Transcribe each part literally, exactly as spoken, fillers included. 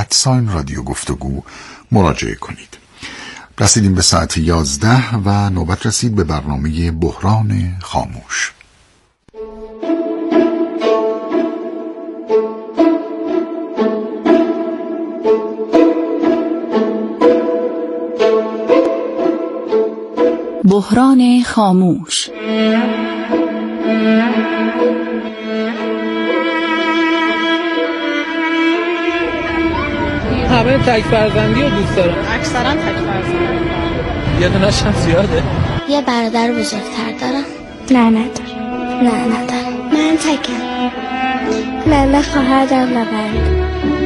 ادساین رادیو گفتگو مراجعه کنید. رسیدیم به ساعت یازده و نوبت رسید به برنامه بحران خاموش. بحران خاموش. همه تک فرزندی رو دوست دارن. اکثرا تک فرزندی. یه دونش هم زیاده. یه برادر بزرگتر دارم. نه ندارم. نه ندارم. من تکم. نه نه خواهر دارم نه برادر.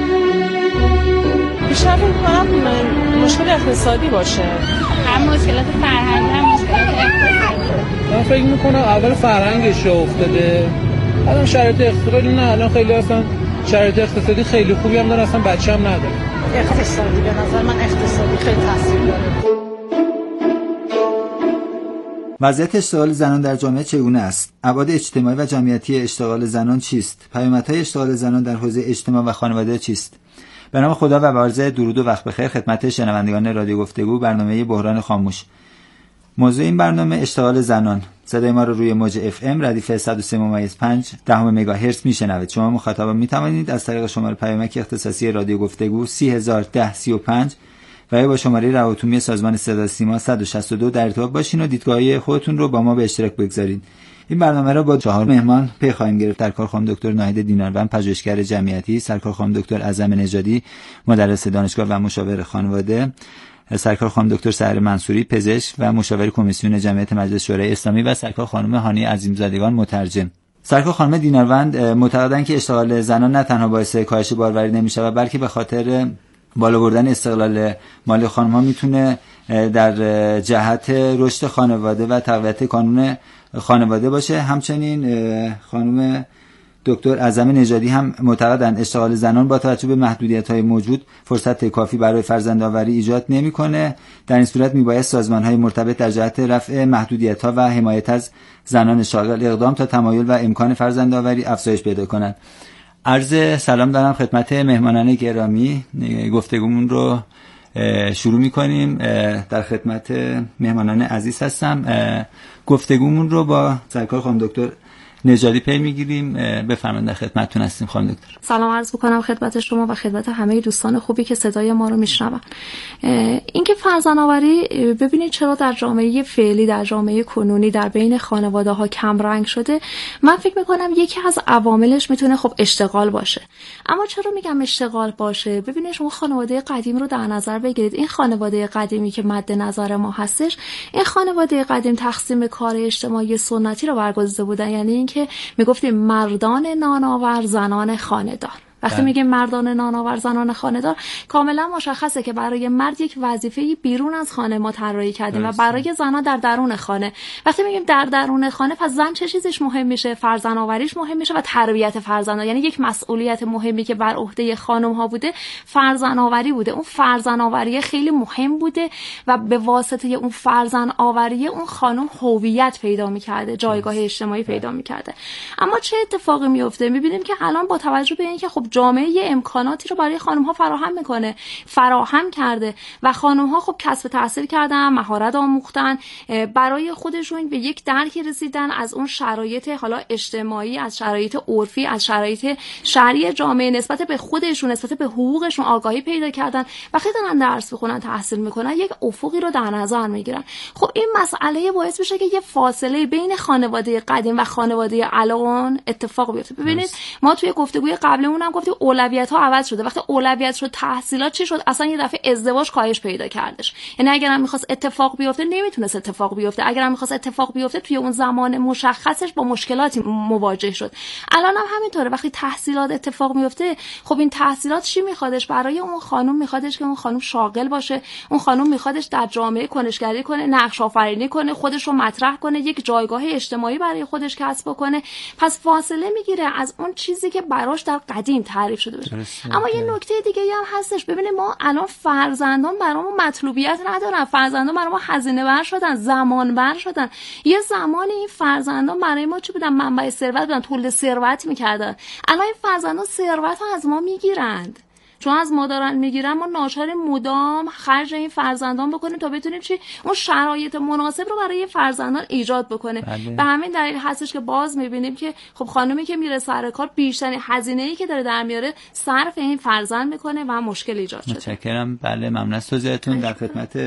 بیشتر فکر کنم مشکل اقتصادی باشه. هم مشکلات فرهنگی هم مشکلات اقتصادی. من فکر میکنم اول فرهنگش راه افتاده. الان شرایط اقتصادی نه، الان خیلی اصلا شرایط اقتصادی خیلی خوبی هم دارن، اصلا بچه هم نداره. اقتصادی به نظر من اقتصادی خیلی تاثیر داره. وضعیت اشتغال زنان در جامعه چگونه است؟ ابعاد اجتماعی و جمعیتی اشتغال زنان چیست؟ پیامدهای اشتغال زنان در حوزه اجتماع و خانواده چیست؟ به نام خدا و عرض درود و وقت بخیر خدمت شنوندگان رادیو گفتگو، برنامه بحران خاموش. موضوع این برنامه اشتغال زنان. صدای ما رو روی موج اف ام ردیف صد و سه ممیز پنج دهم مگاهرتز میشنوید. شما مخاطبان میتوانید از طریق شماره پیامک اختصاصی رادیو گفتگو سی هزار و ده سی و پنج و یا با شماره روابط سازمان صدا سیما صد و شصت و دو در ارتباط باشین و دیدگاه‌های خودتون رو با ما به اشتراک بگذارید. این برنامه را با چهار مهمان پی خواهیم گرفت. سرکار خانم دکتر ناهید دیناروند، پژوهشگر جمعیتی، سرکار خانم دکتر اعظم نژادی، مدرس دانشگاه و مشاور خانواده، سرکار خانم دکتر سحر منصوری، پزشک و مشاور کمیسیون جمعیت مجلس شورای اسلامی و سرکار خانم هانی عظیمزادگان، مترجم. سرکار خانم دیناروند معتقدند که اشتغال زنان نه تنها باعث کاهش باروری نمی‌شود، بلکه به خاطر بالا بردن استقلال مالی خانم‌ها میتونه در جهت رشد خانواده و تقویت کانون خانواده باشه. همچنین خانم دکتر اعظم نژادی هم معتقدند اشتغال زنان با توجه به محدودیت‌های موجود فرصت کافی برای فرزندآوری ایجاد نمی‌کنه. در این صورت میبایست سازمان‌های مرتبط در جهت رفع محدودیت‌ها و حمایت از زنان شاغل اقدام تا تمایل و امکان فرزندآوری افزایش پیدا کنند. عرض سلام دارم خدمت مهمانان گرامی. گفتگومون رو شروع می‌کنیم. در خدمت مهمانان عزیز هستم. گفتگومون رو با سرکار خانم دکتر نژادی پی میگیریم. بفرمایید، در خدمتتون هستیم خانم دکتر. سلام عرض می‌کنم خدمت شما و خدمت همه دوستان خوبی که صدای ما رو میشنون. اینکه فرزندآوری ببینید چرا در جامعه فعلی، در جامعه کنونی، در بین خانواده‌ها کم رنگ شده، من فکر می‌کنم یکی از عواملش میتونه خب اشتغال باشه. اما چرا میگم اشتغال باشه؟ ببینید شما خانواده قدیم رو در نظر بگیرید. این خانواده قدیمی که مد نظر ما هستش، این خانواده قدیم تقسیم کار اجتماعی سنتی رو برگزیده بودن، یعنی اینکه میگفتیم مردان نانآور، زنان خانه‌دار. وقتی میگیم مردان نانآور، زنان خانه‌دار، کاملا مشخصه که برای مرد یک وظیفه‌ای بیرون از خانه ما طراحی کردیم و برای زنان در درون خانه. وقتی میگیم در درون خانه، پس زن چه چیزش مهم میشه؟ فرزندآوریش مهم میشه و تربیت فرزندان. یعنی یک مسئولیت مهمی که بر عهده خانم‌ها بوده، فرزندآوری بوده. اون فرزندآوری خیلی مهم بوده و به واسطه اون فرزندآوری اون خانم هویت پیدا می‌کرده، جایگاه اجتماعی پیدا می‌کرده. اما چه اتفاقی میفته؟ می‌بینیم که الان با توجه به اینکه خب جامعه یه امکاناتی رو برای خانم‌ها فراهم میکنه، فراهم کرده و خانم‌ها خب کسب تحصیل کردن، مهارت آموختن، برای خودشون به یک درکی رسیدن از اون شرایط حالا اجتماعی، از شرایط عرفی، از شرایط شرعی جامعه، نسبت به خودشون، نسبت به حقوقشون آگاهی پیدا کردن. وقتی دارن درس میخونن، تحصیل میکنن، یک افقی رو در نظر میگیرن. خب این مسئله باعث میشه که یه فاصله بین خانواده قدیم و خانواده الان اتفاق بیفته. ببینید ما توی گفتگوی قبلمون هم گفتیم اولویت ها عوض شده. وقتی اولویت شد تحصیلات، چی شد؟ اصلا یه دفعه ازدواج کاهش پیدا کردش. یعنی اگرم می‌خواست اتفاق بیفته نمیتونست اتفاق بیفته. اگرم می‌خواست اتفاق بیفته توی اون زمان مشخصش با مشکلاتی مواجه شد. الان هم همینطوره. وقتی تحصیلات اتفاق میفته، خب این تحصیلات چی میخوادش؟ برای اون خانم میخوادش که اون خانم شاغل باشه، اون خانم میخوادش در جامعه کنشگری کنه، نقش آفرینی کنه، خودش رو مطرح کنه، یک جایگاه اجتماعی برای خودش کسب کنه. پس فاصله میگیره از اون چیزی که براش در قدیم تعریف شده باشه. اما یه نکته دیگه هم هستش. ببینید ما الان فرزندان برامون مطلوبیت ندارن. فرزندان برای ما هزینه بر شدن، زمان بر شدن. یه زمانی این فرزندان برای ما چی بودن؟ منبع ثروت بودن، تولید ثروت میکردن. الان این فرزندان ثروت رو از ما میگیرند. چون از ما دارن میگیرن، ما ناچار مدام خرج این فرزندان بکنیم تا بتونیم چی اون شرایط مناسب رو برای فرزندان ایجاد بکنه. به همین دلیل هستش که باز میبینیم که خب خانومی که میره سر کار بیشترین هزینه‌ای که داره در میاره صرف این فرزند میکنه و مشکل ایجاد شده. متشکرم. بله ممنون از توضیحتون. در خدمت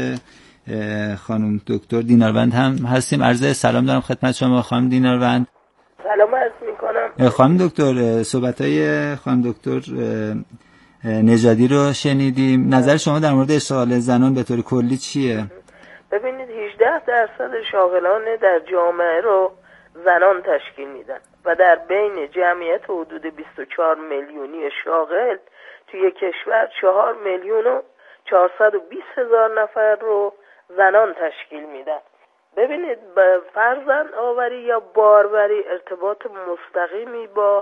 خانم دکتر دیناروند هم هستیم. عرض سلام دارم خدمت شما خانم دیناروند. سلام عرض میکنم. خانم دکتر، صحبت‌های خانم دکتر نژادی رو شنیدیم. نظر شما در مورد اشتغال زنان به طور کلی چیه؟ ببینید هجده درصد شاغلان در جامعه رو زنان تشکیل میدن و در بین جمعیت حدود بیست و چهار میلیونی شاغل توی کشور چهار میلیون و چهارصد و بیست هزار نفر رو زنان تشکیل میدن. ببینید فرزند آوری یا باروری ارتباط مستقیمی با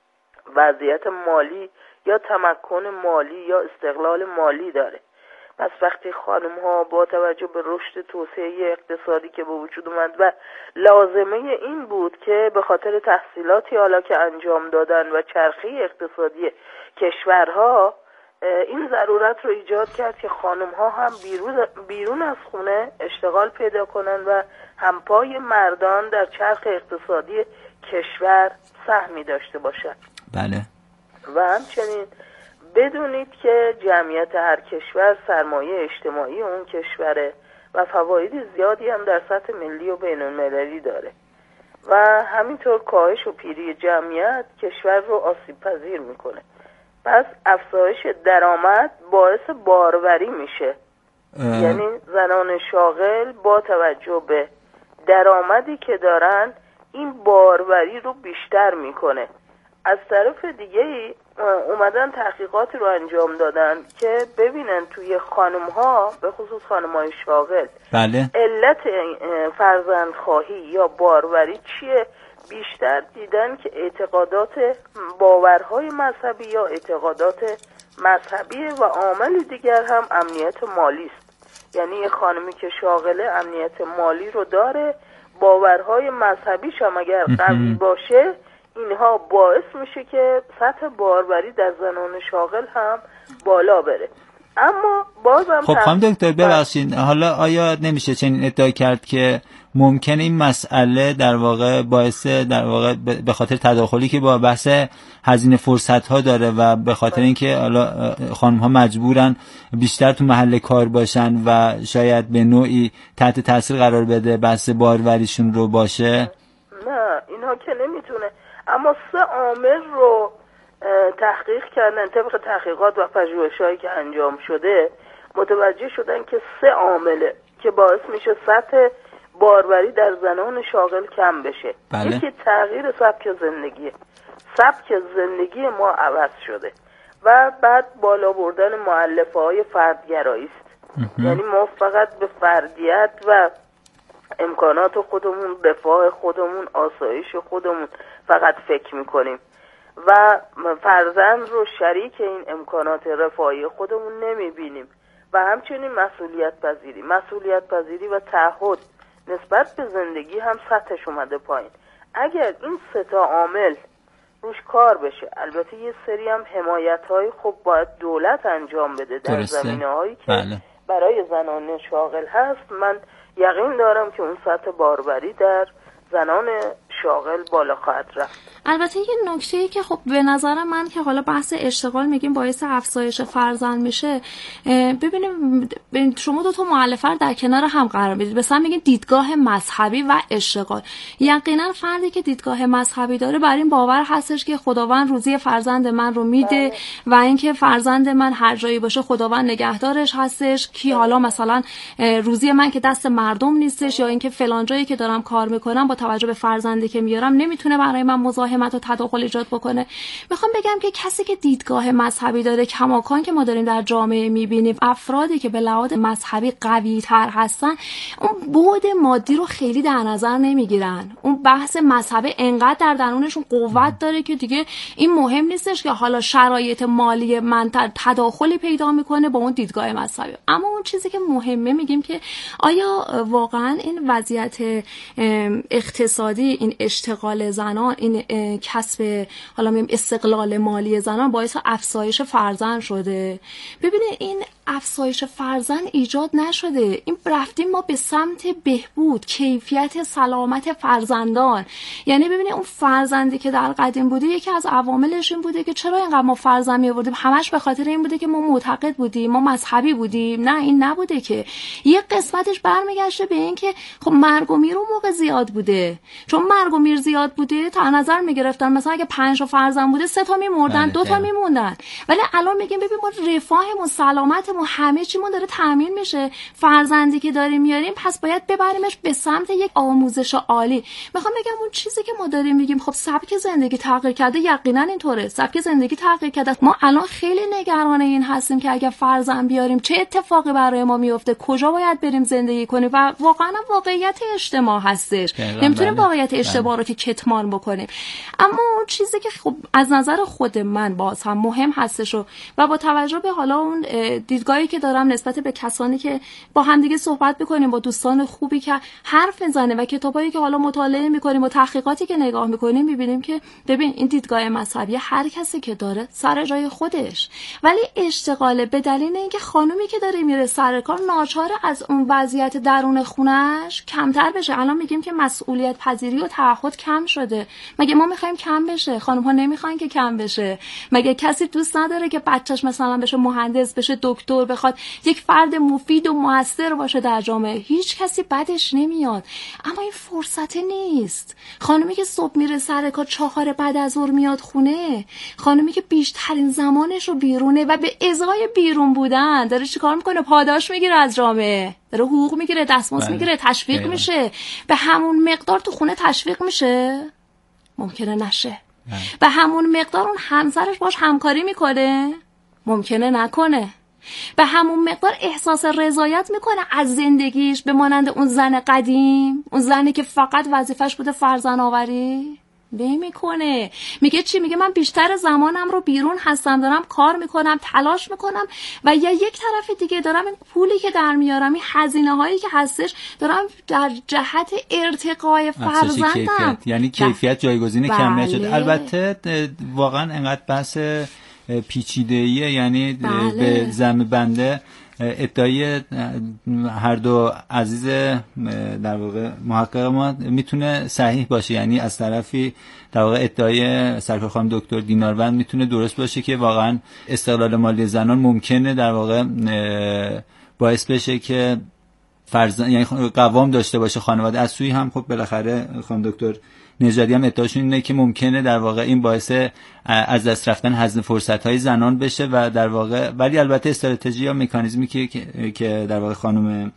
وضعیت مالی یا تمکن مالی یا استقلال مالی داره. پس وقتی خانم ها با توجه به رشد توسعه اقتصادی که به وجود اومد و لازمه این بود که به خاطر تحصیلاتی حالا که انجام دادن و چرخه اقتصادی کشورها این ضرورت رو ایجاد کرد که خانم ها هم بیرون, بیرون از خونه اشتغال پیدا کنن و همپای مردان در چرخ اقتصادی کشور سهمی داشته باشن. بله. و همچنین بدونید که جمعیت هر کشور سرمایه اجتماعی اون کشوره و فواید زیادی هم در سطح ملی و بین المللی داره و همینطور کاهش و پیری جمعیت کشور رو آسیب پذیر میکنه. پس افزایش درآمد باعث باروری میشه. اه. یعنی زنان شاغل با توجه به درآمدی که دارن این باروری رو بیشتر میکنه. از طرف دیگه اومدن تحقیقاتی رو انجام دادن که ببینن توی خانم ها به خصوص خانم های شاغل بله. علت فرزند خواهی یا باروری چیه. بیشتر دیدن که اعتقادات باورهای مذهبی یا اعتقادات مذهبی و عامل دیگر هم امنیت مالی است. یعنی یه خانمی که شاغله امنیت مالی رو داره، باورهای مذهبیش هم اگر قوی باشه اینها باعث میشه که سطح باروری در زنان شاغل هم بالا بره. اما بازم خب خانم دکتر ببخشید، حالا آیا نمیشه چنین ادعا کرد که ممکنه این مسئله در واقع باعث در واقع به خاطر تداخلی که با بحث هزینه فرصت ها داره و به خاطر اینکه حالا خانم ها مجبورن بیشتر تو محل کار باشن و شاید به نوعی تحت تاثیر قرار بده بحث باروریشون رو باشه؟ نه اینها که نمیتونه. اما سه عامل رو تحقیق کردن. طبق تحقیقات و پژوهش‌هایی که انجام شده متوجه شدن که سه عامله که باعث میشه سطح باروری در زنان شاغل کم بشه. بله. یکی تغییر سبک زندگی. سبک زندگی ما عوض شده و بعد بالا بردن مؤلفه‌های فردگرایی است. یعنی ما فقط به فردیت و امکانات خودمون، رفاه خودمون، آسایش خودمون فقط فکر میکنیم و فرزند رو شریک این امکانات رفاهی خودمون نمیبینیم. و همچنین مسئولیت پذیری مسئولیت پذیری و تعهد نسبت به زندگی هم سطحش اومده پایین. اگر این سه تا عامل روش کار بشه، البته یه سری هم حمایت‌های خب باید دولت انجام بده در زمینه‌هایی که بله. برای زنان شاغل هست. من یقین دارم که اون سطح باروری در زنان شاغل بالا خواهد رفت. البته یه نکته‌ای که خب به نظر من که حالا بحث اشتغال میگیم باعث افزایش فرزند میشه، ببینیم شما دو تا مؤلفه رو در کنار هم قرار بدید. مثلا میگین دیدگاه مذهبی و اشتغال. یقینا فردی که دیدگاه مذهبی داره بر این باور هستش که خداوند روزی فرزند من رو میده و اینکه فرزند من هر جایی باشه خداوند نگهدارش هستش، کی حالا مثلا روزی من که دست مردم نیستش یا اینکه فلان جایی که دارم کار میکنم با توجه به فرزندی که میارم نمیتونه برای من مزاحمت و تداخل ایجاد بکنه. میخوام بگم که کسی که دیدگاه مذهبی داره، کماکان که ما داریم در جامعه میبینیم افرادی که به لحاظ مذهبی قوی تر هستن اون بعد مادی رو خیلی در نظر نمیگیرن. اون بحث مذهبی انقدر در درونشون قوت داره که دیگه این مهم نیستش که حالا شرایط مالی من تداخلی پیدا میکنه با اون دیدگاه مذهبی. اما اون چیزی که مهمه میگیم که آیا واقعا این وضعیت اقتصادی، این این اشتغال زنان، این کسب حالا میگم استقلال مالی زنان باعث افزایش فرزند شده. ببینید این افزایش فرزند ایجاد نشده، این رفتیم ما به سمت بهبود کیفیت سلامت فرزندان. یعنی ببینید اون فرزندی که در قدیم بوده یکی از عواملش این بوده که چرا اینقدر ما فرزند می‌آوردیم، همش به خاطر این بوده که ما معتقد بودیم، ما مذهبی بودیم. نه این نبوده، که یه قسمتش برمیگشته به این که خب مرگ و میر اون موقع زیاد بوده. چون مرگ و میر زیاد بوده تا نظر میگرفتن مثلا اگه پنج تا فرزند بوده سه تا میمردن، دو تا میموندن. ولی الان میگیم ببین ما رفاهمون، سلامتمون، همه چیمون داره تامین میشه. فرزندی که داریم میاریم پس باید ببریمش به سمت یک آموزش عالی. میخوام بگم اون چیزی که ما داریم میگیم خب سبک زندگی تغییر کرده، یقینا اینطوره، سبک زندگی تغییر کرده. ما الان خیلی نگران این هستیم که اگه فرزند بیاریم چه اتفاقی برای ما میفته، کجا باید بریم زندگی کنیم و واقعا واقعیت اجتماع هستش. نمیتونیم واقعیت اجتماع رو که کتمان بکنیم. اما اون چیزی که خب از نظر خود من باز هم مهم هستش و, و با توجه به حالا اون دیدگاهی که دارم نسبت به کسانی که با همدیگه صحبت میکنیم، با دوستان خوبی که حرف میزنه و کتابایی که حالا مطالعه میکنیم و تحقیقاتی که نگاه میکنیم، میبینیم که ببین این دیدگاه مذهبی هر کسی که داره سر جای خودش، ولی اشتغال به دلیل اینکه خانومی که داره میره سر کار ناچار از اون وضعیت درون خونش کمتر بشه. الان میگیم که مسئولیت پذیری و تعهد کم شده. مگه ما میخوایم کم بشه؟ خانم ها نمیخوان که کم بشه. مگه کسی دوست نداره که بچهش مثلا بشه مهندس، بشه دکتر، بخواد یک فرد مفید و موثر باشه در جامعه؟ هیچ کسی بدش نمیاد، اما این فرصت نیست. خانمی که صبح میره سر کار چهار بعد از ظهر میاد خونه، خانمی که بیشترین زمانش رو بیرونه و به ازای بیرون بودن داره چیکار میکنه؟ پاداش میگیره از جامعه، داره حقوق میگیره، دستمزد میگیره، تشویق بله. میشه. به همون مقدار تو خونه تشویق میشه؟ ممکنه نشه. بله. به همون مقدار اون همسرش باش همکاری میکنه؟ ممکنه نکنه. به همون مقدار احساس رضایت میکنه از زندگیش به مانند اون زن قدیم، اون زنی که فقط وظیفش بوده فرزند آوری؟ نمیکنه. میگه چی؟ میگه من بیشتر زمانم رو بیرون هستم، دارم کار میکنم، تلاش میکنم و یا یک طرف دیگه دارم این پولی که در میارم، این هزینه هایی که هستش دارم در جهت ارتقای فرزندم. یعنی کیفیت جایگزین کمیت شده. البته واقعا انقدر بحث پیچیده‌ایه، یعنی بله. به ذم بنده ادعای هر دو عزیز در واقع محقق ما میتونه صحیح باشه. یعنی از طرفی در واقع ادعای سرکار خانم دکتر دیناروند میتونه درست باشه که واقعا استقلال مالی زنان ممکنه در واقع باعث بشه که فرزند یعنی قوام داشته باشه خانواده. از سوی هم خب بالاخره خانم دکتر نژادی هم ادعاشون اینه که ممکنه در واقع این باعث از دست رفتن هزینه فرصت‌های زنان بشه و در واقع ولی البته استراتژی یا مکانیزمی که که در واقع خانم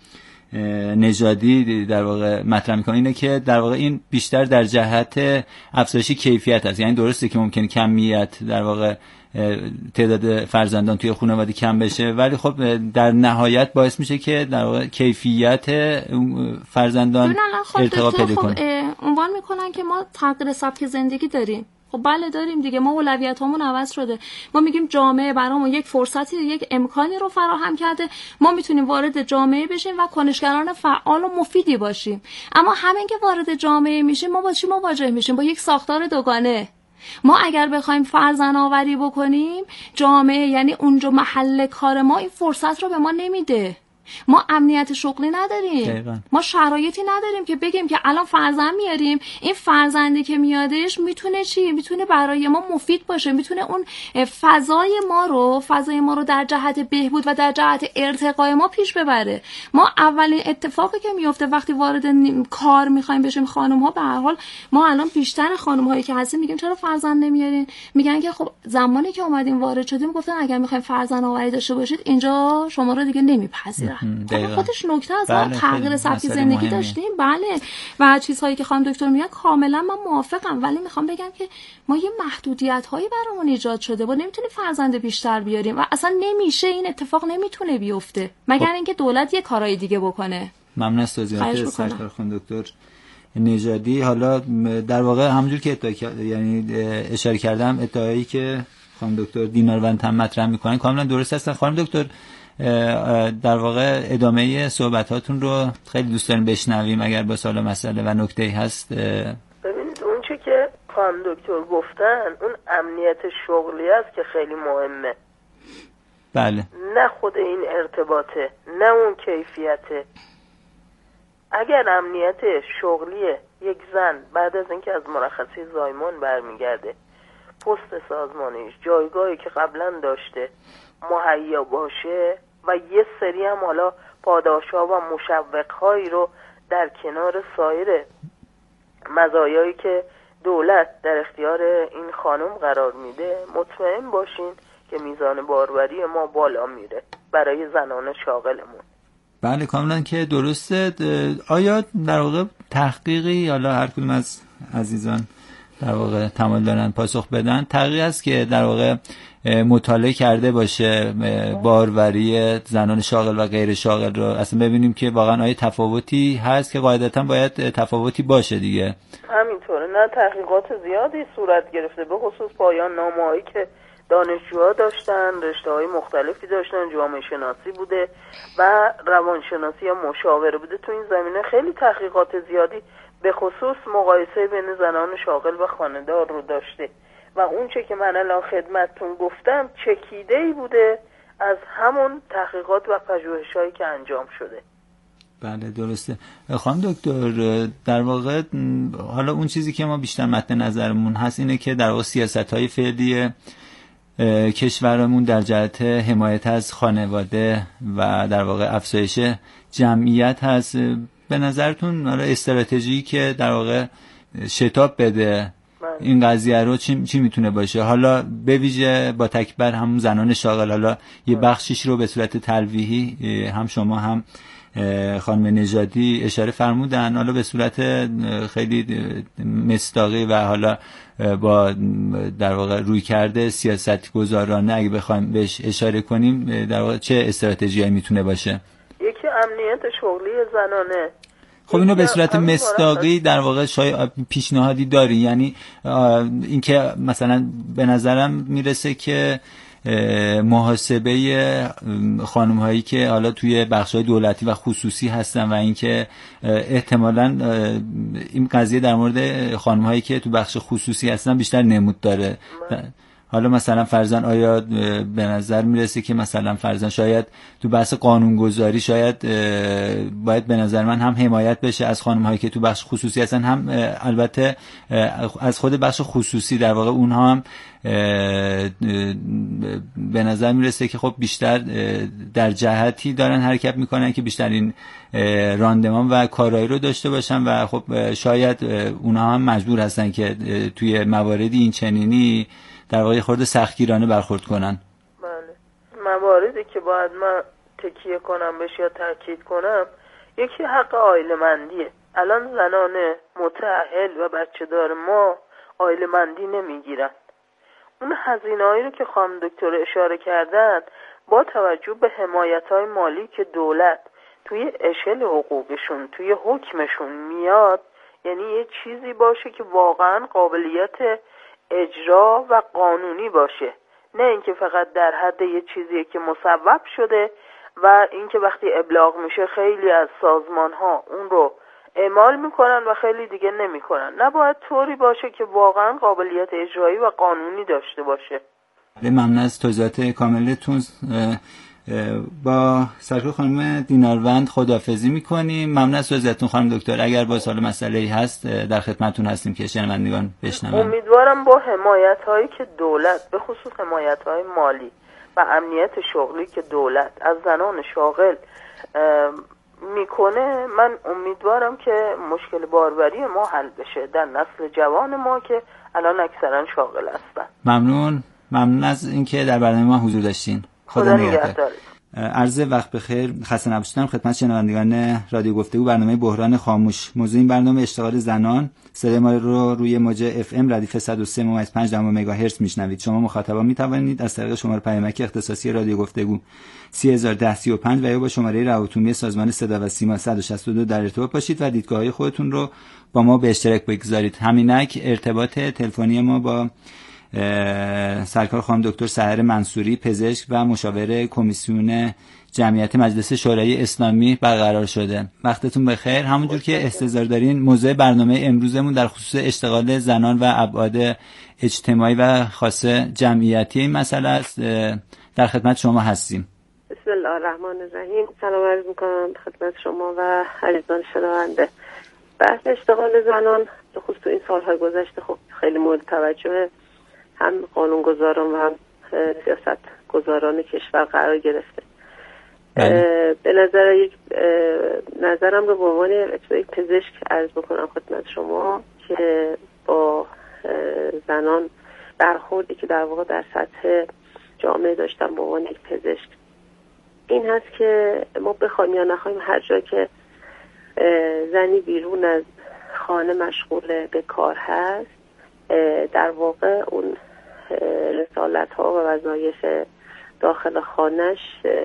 نژادی در واقع مطرح می‌کنه اینه که در واقع این بیشتر در جهت افزایش کیفیت است. یعنی درسته که ممکنه کمیت در واقع تعداد فرزندان توی خانواده کم بشه، ولی خب در نهایت باعث میشه که در واقع کیفیت فرزندان ارتقا پیدا کنه. عنوان میکنن که ما تغییر سبک زندگی داریم. خب بله داریم دیگه، ما اولویتامون عوض شده. ما میگیم جامعه برامون یک فرصتی، یک امکانی رو فراهم کرده، ما میتونیم وارد جامعه بشیم و کنشگران فعال و مفیدی باشیم. اما همین که وارد جامعه میشیم ما با چی مواجه میشیم؟ با یک ساختار دوگانه. ما اگر بخوایم فرزند آوری بکنیم، جامعه یعنی اونجا محل کار ما این فرصت رو به ما نمیده. ما امنیت شغلی نداریم، دقیقا. ما شرایطی نداریم که بگیم که الان فرزند میاریم، این فرزندی که میادش میتونه چی؟ میتونه برای ما مفید باشه، میتونه اون فضای ما رو فضای ما رو در جهت بهبود و در جهت ارتقای ما پیش ببره. ما اولین اتفاقی که میفته وقتی وارد کار میخوایم بشیم خانم ها، به هر حال ما الان بیشتر خانم هایی که هستیم میگیم چرا فرزند نمیارین؟ میگن که خب زمانی که اومدیم وارد شدیم گفتن اگر میخوایم فرزند آوری داشته باشید اینجا شما رو دیگه نمیپذیرن. خب خودش نکته است. بله، تغییر سبک زندگی مهمی. داشتیم بله، و چیزهایی که خانم دکتر میگن کاملا من موافقم، ولی میخوام بگم که ما یه محدودیت هایی برامون ایجاد شده، با نمیتونیم فرزند بیشتر بیاریم و اصلا نمیشه، این اتفاق نمیتونه بیفته مگر خب. اینکه دولت یه کارهای دیگه بکنه. ممنون از توضیحات سرکار خانم دکتر نژادی. حالا در واقع همونجور که ادعا یعنی اشاره کردم ادعایی که خانم دکتر دیناروند هم مطرح میکنن کاملا درست هستن. خانم دکتر در واقع ادامه صحبتاتون رو خیلی دوست داریم بشنویم، اگر با سوال مسئله و نکته‌ای هست. ببینید خانم دکتر گفتن اون امنیت شغلی است که خیلی مهمه. بله. نه خود این ارتباطه، نه اون کیفیته. اگر امنیت شغلی یک زن بعد از اینکه از مرخصی زایمان برمیگرده پست سازمانیش جایگاهی که قبلا داشته مهیا باشه و یه سری هم حالا پاداش‌ها و مشوق‌هایی رو در کنار سایر مزایایی که دولت در اختیار این خانم قرار میده، مطمئن باشین که میزان باروری ما بالا میره برای زنان شاغلمون. بله کاملا که درسته. آیا در واقع تحقیقی، حالا هر کدوم از عزیزان در واقع تمایل دارن پاسخ بدن، تحقیقی است که در واقع مطالعه کرده باشه باروری زنان شاغل و غیر شاغل رو، اصلا ببینیم که واقعا آیا تفاوتی هست که قاعدتا باید تفاوتی باشه دیگه؟ همینطوره. نه تحقیقات زیادی صورت گرفته، به خصوص پایان نامه‌هایی که دانشجوها داشتن، رشته‌های مختلفی داشتن، جامعه شناسی بوده و روانشناسی یا مشاوره بوده. تو این زمینه خیلی تحقیقات زیادی به خصوص مقایسه بین زنان شاغل و خانه‌دار رو داشته و اون چه که من الان خدمتتون گفتم چکیده‌ای بوده از همون تحقیقات و پژوهش‌هایی که انجام شده. بله درسته. خانم دکتر، در واقع حالا اون چیزی که ما بیشتر مد نظرمون هست اینه که در واقع سیاست‌های فعلی کشورمون در جهت حمایت از خانواده و در واقع افزایش جمعیت هست. به نظرتون حالا استراتژی که در واقع شتاب بده این قضیه رو چی, چی میتونه باشه؟ حالا به ویژه با تکبر هم زنان شاغل، حالا یه بخشیش رو به صورت تلویحی هم شما هم خانم نژادی اشاره فرمودن، حالا به صورت خیلی مصداقی و حالا با در واقع روی کرده سیاست گذارانه اگه بخوایم بهش اشاره کنیم، در واقع چه استراتژیایی میتونه باشه؟ یکی امنیت شغلی زنانه. خب اینو به صورت مصداقی در واقع شاید پیشنهادی داری؟ یعنی اینکه مثلا به نظرم میرسه که محاسبه خانم هایی که حالا توی بخش های دولتی و خصوصی هستن و اینکه احتمالاً این قضیه در مورد خانم هایی که تو بخش خصوصی هستن بیشتر نمود داره. حالا مثلا فرضاً آیا به نظر میرسه که مثلا فرضاً شاید تو بحث قانونگذاری شاید باید به نظر من هم حمایت بشه از خانم هایی که تو بخش خصوصی هستن، هم البته از خود بخش خصوصی در واقع اونها هم به نظر میرسه که خب بیشتر در جهتی دارن حرکت میکنن که بیشتر این راندمان و کارایی رو داشته باشن و خب شاید اونها هم مجبور هستن که توی مواردی این چنینی در واقع خورده سختگیرانه برخورد کنن. بله. مواردی که باید من تکیه کنم بهش یا تاکید کنم، یکی حق عائله‌مندیه. الان زنان متأهل و بچه دار ما عائله‌مندی نمیگیرن. اون هزینه‌هایی رو که خانم دکتر اشاره کردن با توجه به حمایت‌های مالی که دولت توی اشل حقوقشون توی حکمشون میاد، یعنی یه چیزی باشه که واقعا قابلیت اجرا و قانونی باشه، نه اینکه فقط در حد یه چیزی که مصوب شده و اینکه وقتی ابلاغ میشه خیلی از سازمان‌ها اون رو اعمال میکنن و خیلی دیگه نمیکنن. نباید طوری باشه که واقعا قابلیت اجرایی و قانونی داشته باشه. ممنون از توضیحات کاملتون. با سرکار خانم دیناروند خداحافظی میکنیم. ممنون از توضیحاتتون خانم دکتر. اگر با سوال مسئله‌ای هست در خدمتتون هستیم که شنوندگان بشنون. امیدوارم با حمایت‌هایی که دولت به خصوص حمایت‌های مالی و امنیت شغلی که دولت از زنان شاغل میکنه، من امیدوارم که مشکل باروری ما حل بشه در نسل جوان ما که الان اکثرا شاغل هستن. ممنون. ممنون از اینکه در برنامه ما حضور داشتین. خدا نگهدار. عرض وقت بخیر، خسته نباشید خدمت شنوندگان رادیو گفتگو برنامه بحران خاموش. موضوع این برنامه اشتغال زنان. صدای ما رو روی موج اف ام ردیف صد و سه ممیز پنج مگاهرتز میشنوید. شما مخاطبان میتوانید از طریق شماره پیامک اختصاصی رادیو گفتگو سی هزار و ده سی و پنج و یا با شماره روابط سازمان صدا و سیما صد و شصت و دو در ارتباط باشید و دیدگاه‌های خودتون رو با ما به اشتراک بگذارید. همینک ارتباط تلفنی ما با سرکار خانم دکتر سحر منصوری پزشک و مشاور کمیسیون جمعیت مجلس شورای اسلامی برقرار شده. وقتتون بخیر. همونجور که استحضار دارین، موضوع برنامه امروزمون در خصوص اشتغال زنان و ابعاد اجتماعی و خاصه جمعیتی این مسئله است. در خدمت شما هستیم. بسم الله الرحمن الرحیم. سلام عرض میکنم خدمت شما و عزیزان شنونده. بحث اشتغال زنان به خصوص تو این سالهای گذشته خب خیلی مورد توجه هم قانونگذاران و هم سیاست گذاران کشور قرار گرفته. به نظر یک نظرم رو به عنوان یک پزشک عرض بکنم خدمت شما که با زنان برخوردی که در واقع در سطح جامعه داشتم به عنوان یک پزشک این هست که ما بخوایم یا نخوایم هر جا که زنی بیرون از خانه مشغول به کار هست در واقع اون رسالت ها و وظایف داخل خانهش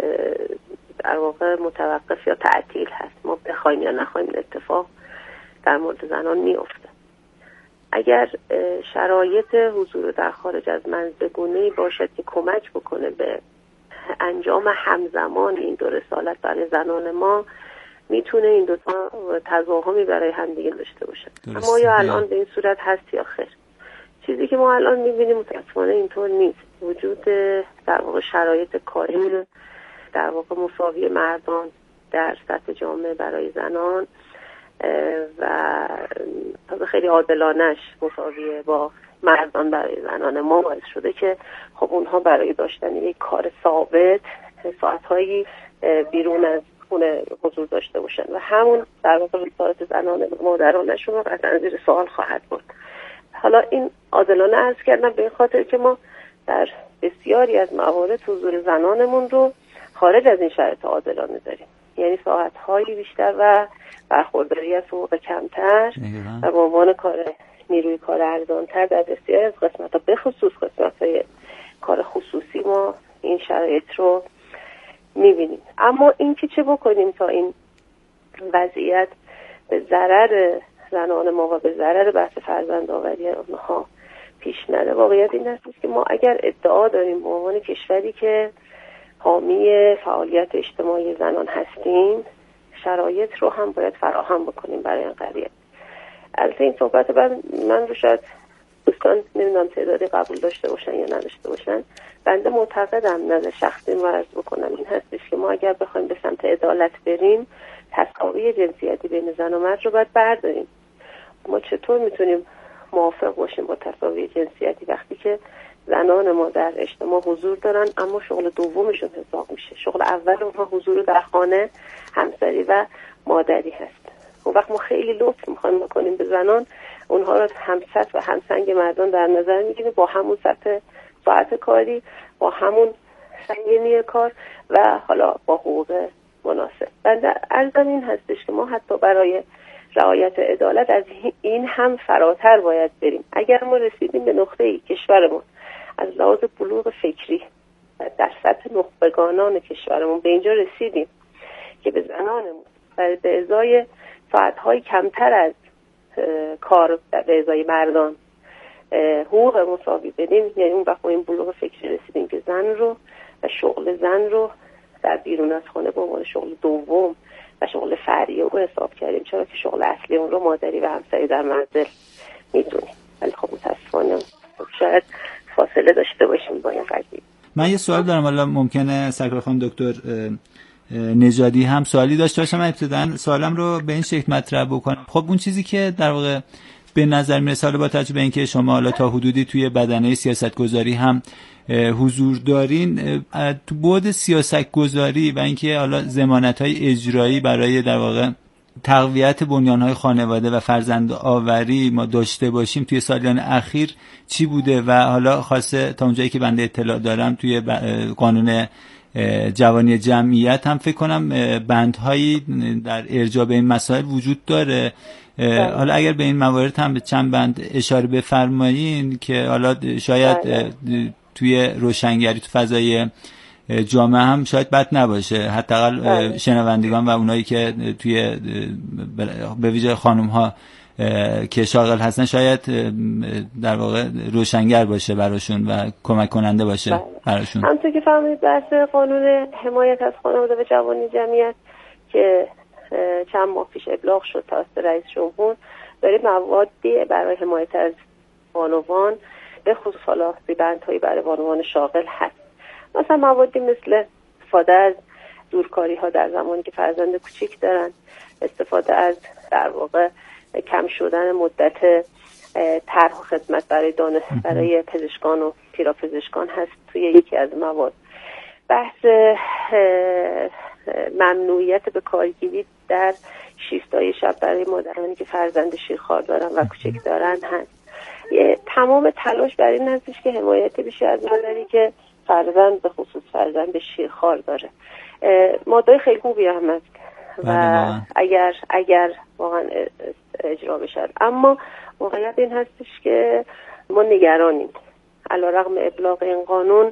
در واقع متوقف یا تعطیل هست. ما بخوایم یا نخوایم اتفاق در مورد زنان میفته. اگر شرایط حضور در خارج از منزل گونه‌ای باشد که کمک بکنه به انجام همزمان این دو رسالت برای زنان ما، میتونه این دو تا تضاهمی برای همدیگه داشته باشه. اما یا الان به این صورت هست یا خیر؟ چیزی که ما الان میبینیم متاسفانه اینطور نیست. وجود در واقع شرایط کاری در واقع مساوی مردان در سطح جامعه برای زنان و خیلی عادلانش مساوی با مردان برای زنان ما باعث شده که خب اونها برای داشتن یک کار ثابت ساعتهایی بیرون از خونه حضور داشته باشن و همون در واقع رسالت زنان مادرانشون رو قطعا زیر سوال خواهد بود. حالا این عادلانه عرض کردم به این خاطر که ما در بسیاری از موارد حضور زنانمون رو خارج از این شرایط عادلانه داریم، یعنی ساعت‌هایی بیشتر و برخورداری از حقوق کمتر و به عنوان کار نیروی کار ارزان‌تر در بسیاری از قسمت‌ها به خصوص قسمت‌های کار خصوصی ما این شرایط رو می‌بینیم. اما این که چه بکنیم تا این وضعیت به ضرر زنان ما و به ضرر بحث فرزندآوری اونها پیش نره، واقعیت این است که ما اگر ادعا داریم به عنوان کشوری که حامی فعالیت اجتماعی زنان هستیم، شرایط رو هم باید فراهم بکنیم برای این قضیه. البته این صحبت من رو شاید دوستان نمیدونم تعدادی قبول داشته باشن یا نداشته باشن. بنده معتقدم، نظر شخصی رو عرض بکنم، این هستش که ما اگر بخوایم به سمت عدالت بریم، تساوی جنسیتی بین زن و مرد رو باید برداریم. ما چطور میتونیم موافق باشیم با تساوی جنسیتی وقتی که زنان ما در اجتماع حضور دارن اما شغل دومشون حساب میشه؟ شغل اول اونها حضور در خانه، همسری و مادری هست. اون وقت ما خیلی لطف میخوایم بکنیم به زنان، اونها رو همسط و همسنگ مردان در نظر میگیریم با همون سطح ساعت کاری، با همون سنگینی کار و حالا با حقوق مناسب. بنده عرضم این هستش که ما حتی برای رعایت عدالت از این هم فراتر باید بریم. اگر ما رسیدیم به نقطه‌ای کشورمون از لحاظ بلوغ فکری در سطح نخبگانان کشورمون به اینجا رسیدیم که به زنانمون به ازای ساعت‌های کمتر از کار به ازای مردان حقوق مساوی بدیم، یعنی اون وقت این بلوغ فکری رسیدیم که زن رو و شغل زن رو در بیرون از خانه به عنوان شغل دوم و شغل فرعی او حساب کردیم، چرا که شغل اصلی اون رو مادری و همسری در منزل میدونیم. ولی خب متاسفانه شاید فاصله داشته باشیم با این قضیه. من یه سوال دارم، حالا ممکنه سرکار خانم دکتر نژادی هم سوالی داشته باشم. من ابتداً سوالم رو به این شکل مطرح بکنم. خب اون چیزی که در واقع به نظر میرسه، با توجه به اینکه شما حالا تا حدودی توی بدنه سیاستگذاری هم حضور دارین، تو بعد سیاستگذاری و اینکه حالا ضمانت‌های اجرایی برای در واقع تقویت بنیان‌های خانواده و فرزندآوری ما داشته باشیم توی سالیان اخیر چی بوده؟ و حالا خاصه تا اونجایی که بنده اطلاع دارم توی قانون جوانی جمعیت هم فکر کنم بندهایی در ارجاع به این مسائل وجود داره. حالا اگر به این موارد هم به چند بند اشاره بفرمایین که حالا شاید توی روشنگری تو فضای جامعه هم شاید بد نباشه، حداقل شنوندگان و اونایی که توی به ویژه خانم ها که شاغل هستن شاید در واقع روشنگر باشه براشون و کمک کننده باشه بله. براشون. همونطور که فهمید بحث قانون حمایت از خانواده و جوانی جمعیت که چند ماه پیش ابلاغ شد توسط رئیس جمهور، داره موادی برای حمایت از بانوان به خصوص حالا بندهایی برای بانوان شاغل هست. مثلا موادی مثل استفاده از دورکاری ها در زمانی که فرزند کوچیک دارن، استفاده از در واقع کم شدن مدت طرح و خدمت برای دانش برای پزشکان و پیراپزشکان هست توی یکی از مواد. بحث ممنوعیت به کارگیری در شیفت‌های شب برای مادرانی که فرزند شیرخوار دارن و کوچک دارن هست. تمام تلاش برای این هستش که حمایت بشه از مادری که فرزند به خصوص فرزند شیرخوار داره. ماده‌های خیلی خوبی هم هست و اگر اگر واقعا اجرا بشه، اما واقعیت این هستش که ما نگرانیم. علیرغم ابلاغ این قانون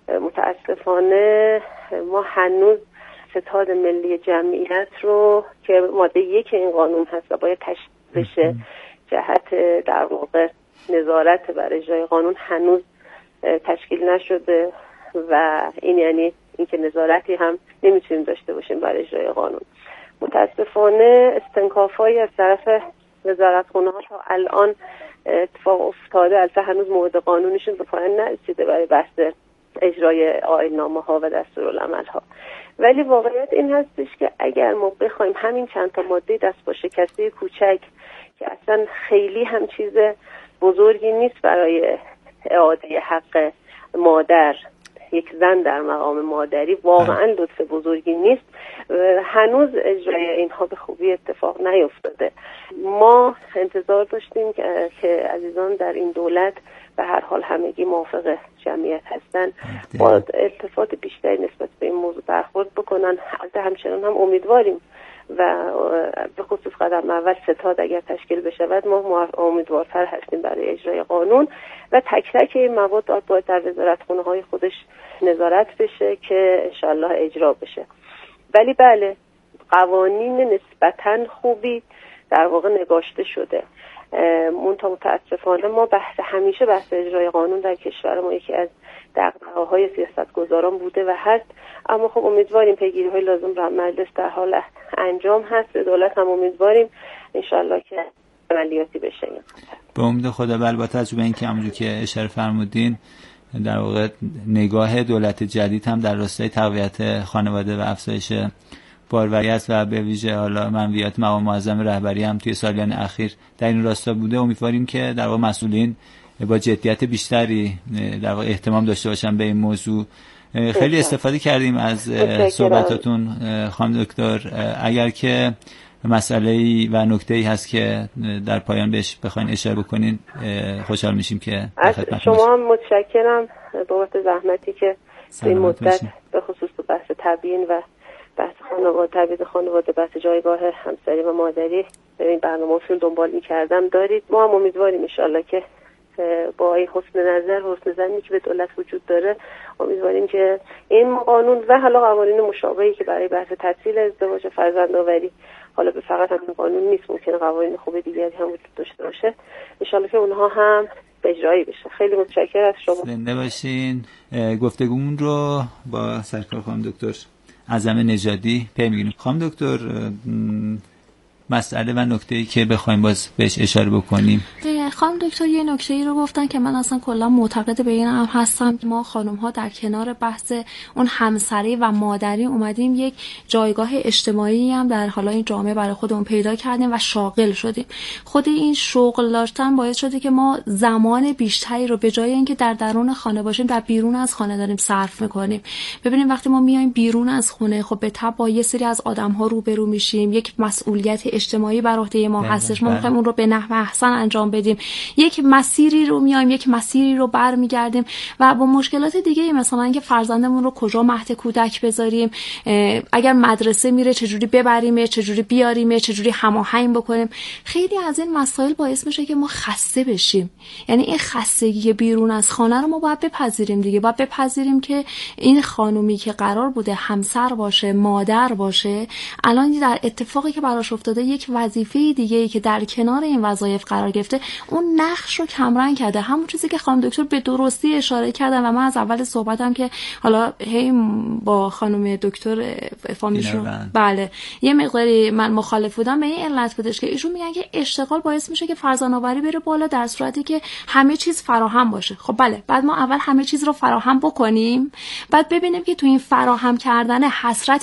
متاسفانه ما هنوز ستاد ملی جمعیت رو که ماده یک این قانون هست و باید تشکیل بشه جهت در واقع نظارت بر اجرای قانون هنوز تشکیل نشده و این یعنی اینکه نظارتی هم نمیتونیم داشته باشیم بر اجرای قانون. متاسفانه استنکافایی از طرف وزارتخونه ها تا الان اتفاق افتاده، البته هنوز موعد قانونیشون به پایان نرسیده برای بحث اجرای آیین‌نامه ها و دستورالعمل ها. ولی واقعیت این هستش که اگر ما بخوایم همین چند تا ماده دست با شکسته کوچک که اصلا خیلی هم چیز بزرگی نیست برای اعاده حق مادر، یک زن در مقام مادری واقعا لطف بزرگی نیست، هنوز اجرای اینها به خوبی اتفاق نیفتاده. ما انتظار داشتیم که, که عزیزان در این دولت به هر حال همگی موافق جمعیت هستن با التفات بیشتری نسبت به این موضوع برخورد بکنن. البته همچنان هم امیدواریم و به خصوص قدم اول ستاد اگر تشکیل بشود ما امیدوارتر هستیم برای اجرای قانون و تک تک این مواد باید در وزارتخونه های خودش نظارت بشه که انشالله اجرا بشه. ولی بله قوانین نسبتاً خوبی در واقع نگاشته شده. منتها متاسفانه ما بحث همیشه بحث اجرای قانون در کشور ما یکی از دغدغه‌های سیاستگزاران بوده و هست، اما خب امیدواریم پیگیری‌های لازم را مجلس در حال انجام هست. دولت هم امیدواریم انشالله که عملیاتی بشه. به امید خدا. بل با توجه به اینکه همونجوری که اشاره فرمودین در واقع نگاه دولت جدید هم در راستای تقویت خانواده و افزایش باروری است و به ویژه حالا منویات مقام معظم رهبری هم توی سالیان اخیر در این راستا بوده. امیدواریم که در واقع مسئولین با جدیت بیشتری در واقع اهتمام داشته باشن به این موضوع. خیلی استفاده کردیم از صحبتاتون خانم دکتر. اگر که مسئله‌ای و نکته‌ای هست که در پایان بهش بخواید اشاره بکنین خوشحال میشیم که از شما هم متشکرم بابت زحمتی که این مدت به خصوص تو بحث تبیین و بحث خانواده تبیین خانواده بحث جایگاه همسری و مادری به این برنامه‌تون دنبال می‌کردم دارید. ما هم امیدواریم ان شاءالله که با این حسن نظر حسن ظنی که به دولت وجود داره امیدواریم که این قانون و حالا قوانین مشابهی که برای بحث تسهیل ازدواج فرزندآوری حالا به فقط همین قانون نیست، ممکنه قوانین خوب دیگری هم وجود داشته باشه، ان شاءالله که اونها هم به اجرایی بشه. خیلی متشکرم از شما. زنده باشین. گفتگومون رو با سرکار خانم دکتر اعظم نژادی پی میگیریم. خانم دکتر مسئله و نکته‌ای که بخوایم باز بهش اشاره بکنیم. خانم دکتر یه نکته‌ای رو گفتن که من اصلا کلا معتقد به این هم هستم. ما خانم‌ها در کنار بحث اون همسری و مادری اومدیم یک جایگاه اجتماعی هم در حالا این جامعه برای خودمون پیدا کردیم و شاغل شدیم. خود این شغل داشتن باعث شده که ما زمان بیشتری رو به جای اینکه در درون خانه باشیم در بیرون از خانه داریم صرف می‌کنیم. ببینیم وقتی ما میایم بیرون از خونه خب به تبع با یه سری از آدم‌ها روبرو میشیم، یک مسئولیت اجتماعی بر عهده ما هستش، ما می‌خوایم اون رو به نحو احسن انجام بدیم میریم، یک مسیری رو میایم، یک مسیری رو برمیگردیم و با مشکلات دیگه، مثلا اینکه فرزندمون رو کجا مهد کودک بذاریم، اگر مدرسه میره چجوری ببریمه، چجوری بیاریمه، چجوری هماهنگ بکنیم. خیلی از این مسائل باعث میشه که ما خسته بشیم. یعنی این خستگی بیرون از خانه رو ما باید بپذیریم دیگه. باید بپذیریم که این خانومی که قرار بوده همسر باشه، مادر باشه، الان در اتفاقی که براش افتاده یک وظیفه دیگه ای که در کنار این وظایف قرار گرفته، اون نقش رو کمرنگ کرده. همون چیزی که خانم دکتر به درستی اشاره کردن و من از اول صحبتم که حالا هی با خانم دکتر فامیلشون بله یه مقداری من مخالف بودم به این علت بودش که ایشون میگن که اشتغال باعث میشه که فرزند آوری بره بالا در صورتی که همه چیز فراهم باشه. خب بله، بعد ما اول همه چیز رو فراهم بکنیم، بعد ببینیم که تو این فراهم کردن حسرت